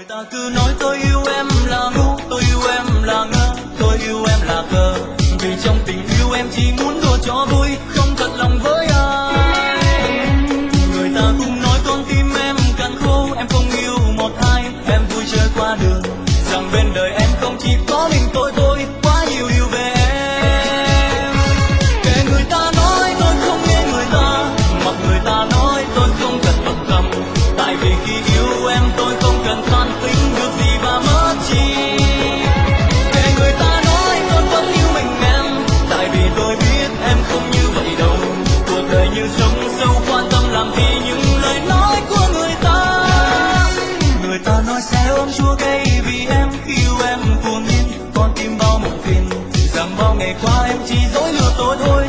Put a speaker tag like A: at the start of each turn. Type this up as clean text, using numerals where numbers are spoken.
A: ta cứ nói tôi yêu em là ngu, tôi yêu em là ngơ, tôi yêu em là cờ. Vì trong tình yêu em chỉ muốn đùa cho vui, không thật lòng với ai. Người ta cũng nói con tim em cằn khô, em không yêu một ai. Em vui chơi qua đường, rằng bên đời em không chỉ có mình tôi thôi. Quá nhiều điều về em. Kể người ta nói tôi không nghe người ta, mặc người ta nói tôi không cần bận tâm. Tại vì khi yêu em tôi không cần toan tính được gì và mất chi. Kể người ta nói tôi vẫn yêu mình em, tại vì tôi biết em không như vậy đâu. Cuộc đời như sông sâu, quan tâm làm gì những lời nói của người ta. Người ta nói sẽ ôm chua cây vì em yêu em cuồng nhiên, con tim bao mộng phiền, rằng bao ngày qua em chỉ dối lừa tôi thôi.